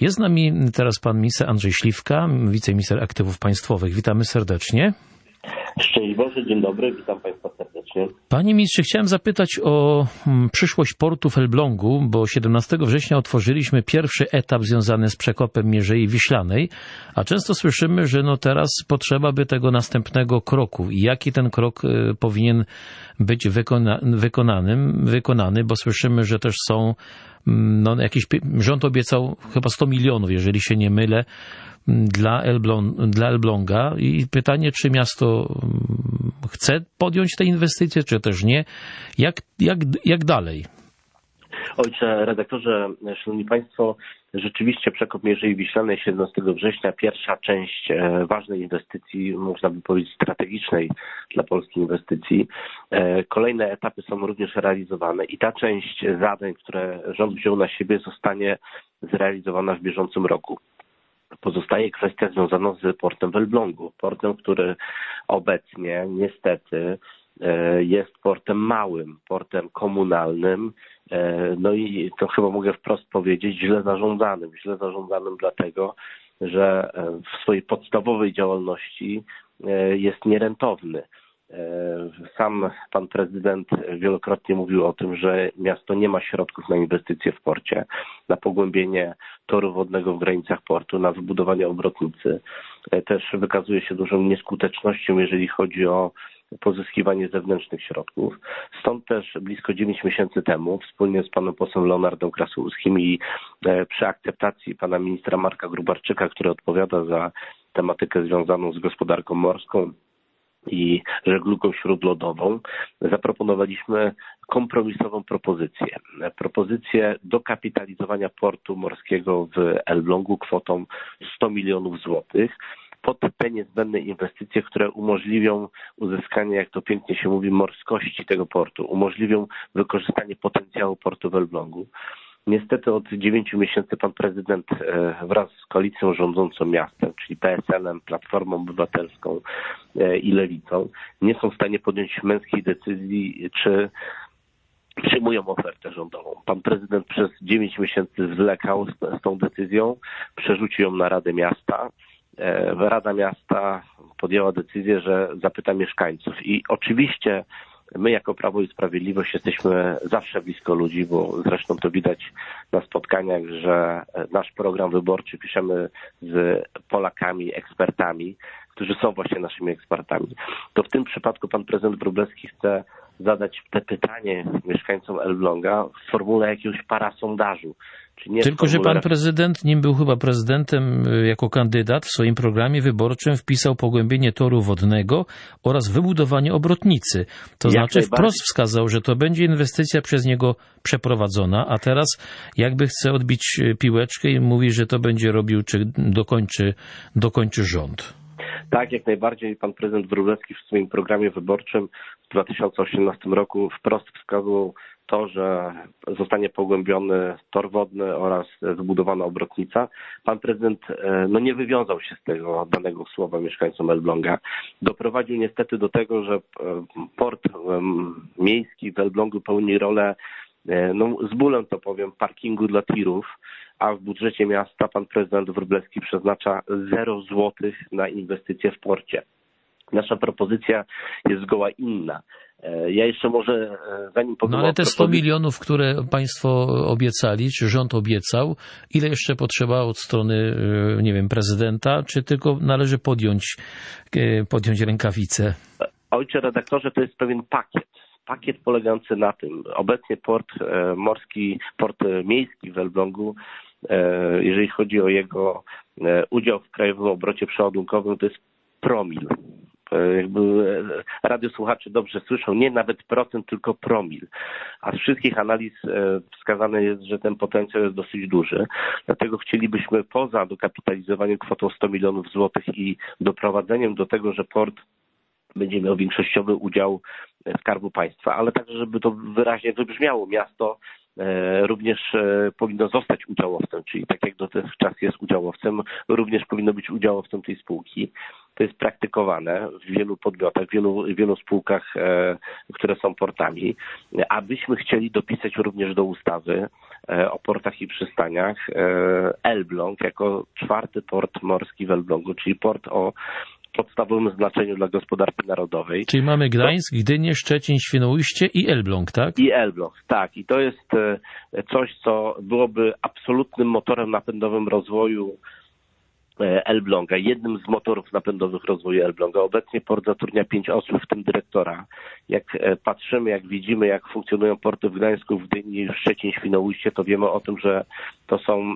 Jest z nami teraz pan minister Andrzej Śliwka, wiceminister aktywów państwowych. Witamy serdecznie. Szczęść Boże, dzień dobry, witam Państwa serdecznie. Panie ministrze, chciałem zapytać o przyszłość portu w Elblągu, bo 17 września otworzyliśmy pierwszy etap związany z przekopem Mierzei Wiślanej, a często słyszymy, że teraz potrzeba by tego następnego kroku. I jaki ten krok powinien być wykonany, bo słyszymy, że też są, rząd obiecał chyba 100 milionów, jeżeli się nie mylę, dla Elbląga i pytanie, czy miasto chce podjąć te inwestycje, czy też nie. Jak dalej? Ojcze redaktorze, szanowni państwo, rzeczywiście przekop Mierzei Wiślanej 17 września, pierwsza część ważnej inwestycji, można by powiedzieć strategicznej dla polskiej inwestycji. Kolejne etapy są również realizowane i ta część zadań, które rząd wziął na siebie, zostanie zrealizowana w bieżącym roku. Pozostaje kwestia związana z portem w Elblągu. Portem, który obecnie niestety jest portem małym, portem komunalnym, no i to chyba mogę wprost powiedzieć, źle zarządzanym. Źle zarządzanym dlatego, że w swojej podstawowej działalności jest nierentowny. Sam pan prezydent wielokrotnie mówił o tym, że miasto nie ma środków na inwestycje w porcie, na pogłębienie toru wodnego w granicach portu, na wybudowanie obrotnicy. Też wykazuje się dużą nieskutecznością, jeżeli chodzi o pozyskiwanie zewnętrznych środków. Stąd też blisko 9 miesięcy temu wspólnie z panem posłem Leonardem Krasulskim i przy akceptacji pana ministra Marka Gróbarczyka, który odpowiada za tematykę związaną z gospodarką morską i żeglugą śródlądową, zaproponowaliśmy kompromisową propozycję. Propozycję dokapitalizowania portu morskiego w Elblągu kwotą 100 milionów złotych pod te niezbędne inwestycje, które umożliwią uzyskanie, jak to pięknie się mówi, morskości tego portu, umożliwią wykorzystanie potencjału portu w Elblągu. Niestety od 9 miesięcy pan prezydent wraz z koalicją rządzącą miastem, czyli PSL-em, Platformą Obywatelską i Lewicą, nie są w stanie podjąć męskiej decyzji, czy przyjmują ofertę rządową. Pan prezydent przez 9 miesięcy zwlekał z tą decyzją, przerzucił ją na Radę Miasta. Rada Miasta podjęła decyzję, że zapyta mieszkańców i oczywiście my jako Prawo i Sprawiedliwość jesteśmy zawsze blisko ludzi, bo zresztą to widać na spotkaniach, że nasz program wyborczy piszemy z Polakami, ekspertami, którzy są właśnie naszymi ekspertami. To w tym przypadku pan prezydent Wróblewski chce zadać te pytanie mieszkańcom Elbląga w formule jakiegoś parasondażu. Tylko, że pan prezydent, nim był chyba prezydentem jako kandydat, w swoim programie wyborczym wpisał pogłębienie toru wodnego oraz wybudowanie obrotnicy. To znaczy wprost wskazał, że to będzie inwestycja przez niego przeprowadzona, a teraz jakby chce odbić piłeczkę i mówi, że to będzie robił, czy dokończy rząd. Tak, jak najbardziej. Pan prezydent Wróblewski w swoim programie wyborczym w 2018 roku wprost wskazał to, że zostanie pogłębiony tor wodny oraz wybudowana obrotnica. Pan prezydent nie wywiązał się z tego danego słowa mieszkańcom Elbląga. Doprowadził niestety do tego, że port miejski w Elblągu pełni rolę, z bólem to powiem, parkingu dla tirów, a w budżecie miasta pan prezydent Wróblewski przeznacza 0 złotych na inwestycje w porcie. Nasza propozycja jest zgoła inna. Ja jeszcze może, zanim powiem ale te 100 milionów, które państwo obiecali, czy rząd obiecał, ile jeszcze potrzeba od strony, prezydenta, czy tylko należy podjąć rękawice? Ojcze redaktorze, to jest pewien pakiet polegający na tym. Obecnie port morski, port miejski w Elblągu, jeżeli chodzi o jego udział w krajowym obrocie przeładunkowym, to jest promil. Jakby radiosłuchacze dobrze słyszą, nie nawet procent, tylko promil. A z wszystkich analiz wskazane jest, że ten potencjał jest dosyć duży. Dlatego chcielibyśmy poza dokapitalizowaniem kwotą 100 milionów złotych i doprowadzeniem do tego, że port będzie miał większościowy udział Skarbu Państwa, ale także, żeby to wyraźnie wybrzmiało, miasto również powinno zostać udziałowcem, czyli tak jak dotychczas jest udziałowcem, również powinno być udziałowcem tej spółki. To jest praktykowane w wielu podmiotach, w wielu spółkach, które są portami. Abyśmy chcieli dopisać również do ustawy o portach i przystaniach Elbląg jako 4. port morski w Elblągu, czyli port o podstawowym znaczeniu dla gospodarki narodowej. Czyli mamy Gdańsk, Gdynię, Szczecin, Świnoujście i Elbląg, tak? I Elbląg, tak. I to jest coś, co byłoby absolutnym motorem napędowym rozwoju Elbląga, jednym z motorów napędowych rozwoju Elbląga. Obecnie port zatrudnia 5 osób, w tym dyrektora. Jak patrzymy, jak widzimy, jak funkcjonują porty w Gdańsku, w Gdyni, w Szczecin, Świnoujście, to wiemy o tym, że to są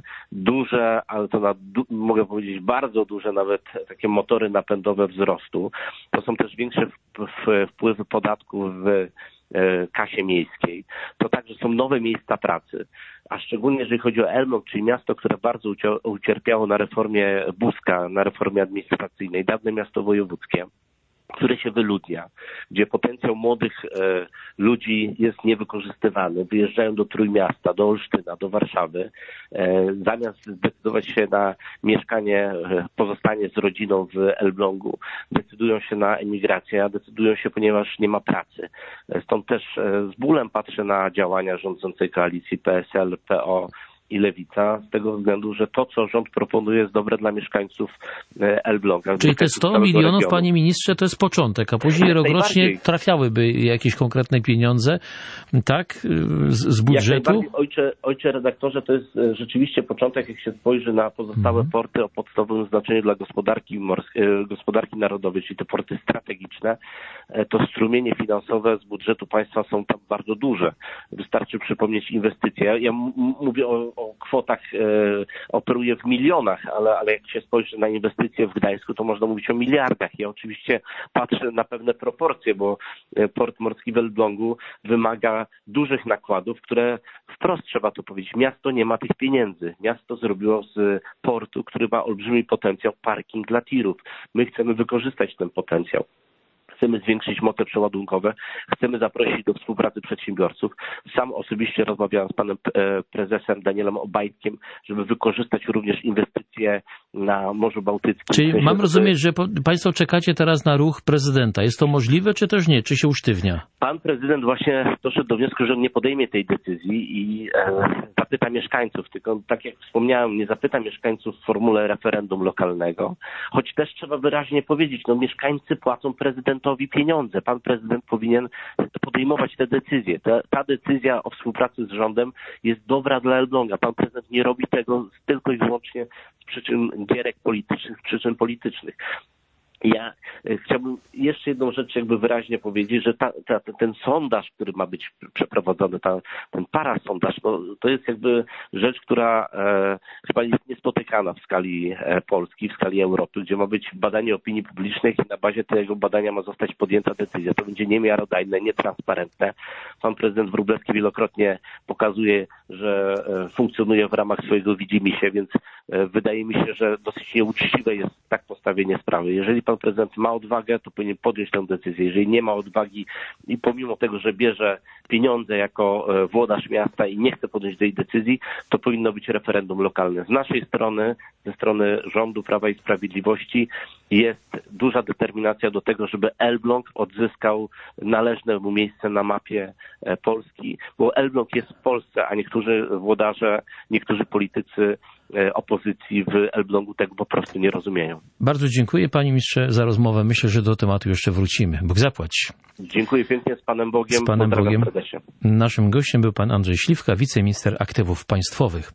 duże, ale to mogę powiedzieć bardzo duże nawet takie motory napędowe wzrostu. To są też większe wpływy podatków w kasie miejskiej. To także są nowe miejsca pracy. A szczególnie jeżeli chodzi o Elbląg, czyli miasto, które bardzo ucierpiało na reformie Buzka, na reformie administracyjnej, dawne miasto wojewódzkie, które się wyludnia, gdzie potencjał młodych ludzi jest niewykorzystywany. Wyjeżdżają do Trójmiasta, do Olsztyna, do Warszawy, zamiast zdecydować się na mieszkanie, pozostanie z rodziną w Elblągu, decydują się na emigrację, a decydują się, ponieważ nie ma pracy. Stąd też z bólem patrzę na działania rządzącej koalicji PSL, PO i Lewica, z tego względu, że to, co rząd proponuje, jest dobre dla mieszkańców Elbląga. Czyli te 100 milionów, regionu. Panie ministrze, to jest początek, a później rokrocznie trafiałyby jakieś konkretne pieniądze, tak, z budżetu? Ojcze redaktorze, to jest rzeczywiście początek, jak się spojrzy na pozostałe porty o podstawowym znaczeniu dla gospodarki narodowej, czyli te porty strategiczne, to strumienie finansowe z budżetu państwa są tam bardzo duże. Wystarczy przypomnieć inwestycje. Ja mówię o kwotach, operuje w milionach, ale jak się spojrzy na inwestycje w Gdańsku, to można mówić o miliardach. Ja oczywiście patrzę na pewne proporcje, bo port morski w Elblągu wymaga dużych nakładów, które wprost trzeba to powiedzieć. Miasto nie ma tych pieniędzy. Miasto zrobiło z portu, który ma olbrzymi potencjał, parking dla tirów. My chcemy wykorzystać ten potencjał. Chcemy zwiększyć moce przeładunkowe, chcemy zaprosić do współpracy przedsiębiorców. Sam osobiście rozmawiałem z panem prezesem Danielem Obajtkiem, żeby wykorzystać również inwestycje na Morzu Bałtyckim. Czyli mam rozumieć, że państwo czekacie teraz na ruch prezydenta. Jest to możliwe, czy też nie? Czy się usztywnia? Pan prezydent właśnie doszedł do wniosku, że on nie podejmie tej decyzji i zapyta mieszkańców. Tylko tak jak wspomniałem, nie zapyta mieszkańców w formule referendum lokalnego. Choć też trzeba wyraźnie powiedzieć, mieszkańcy płacą prezydentowi pieniądze. Pan prezydent powinien podejmować te decyzje. Ta decyzja o współpracy z rządem jest dobra dla Elbląga. Pan prezydent nie robi tego tylko i wyłącznie z przyczyn gierek politycznych, z przyczyn politycznych. Ja chciałbym jeszcze jedną rzecz jakby wyraźnie powiedzieć, że ten sondaż, który ma być przeprowadzony, ten parasondaż, to jest jakby rzecz, która chyba jest niespotykana w skali Polski, w skali Europy, gdzie ma być badanie opinii publicznej i na bazie tego badania ma zostać podjęta decyzja. To będzie niemiarodajne, nietransparentne. Pan prezydent Wróblewski wielokrotnie pokazuje, że funkcjonuje w ramach swojego widzimisię, więc wydaje mi się, że dosyć nieuczciwe jest tak postawienie sprawy. Jeżeli pan prezydent ma odwagę, to powinien podjąć tę decyzję. Jeżeli nie ma odwagi i pomimo tego, że bierze pieniądze jako włodarz miasta i nie chce podjąć tej decyzji, to powinno być referendum lokalne. Z naszej strony, ze strony rządu Prawa i Sprawiedliwości jest duża determinacja do tego, żeby Elbląg odzyskał należne mu miejsce na mapie Polski, bo Elbląg jest w Polsce, a niektórzy włodarze, niektórzy politycy opozycji w Elblągu tego po prostu nie rozumieją. Bardzo dziękuję panie ministrze za rozmowę. Myślę, że do tematu jeszcze wrócimy. Bóg zapłać. Dziękuję pięknie, z Panem Bogiem. Z Panem Bogiem. Naszym gościem był pan Andrzej Śliwka, wiceminister aktywów państwowych.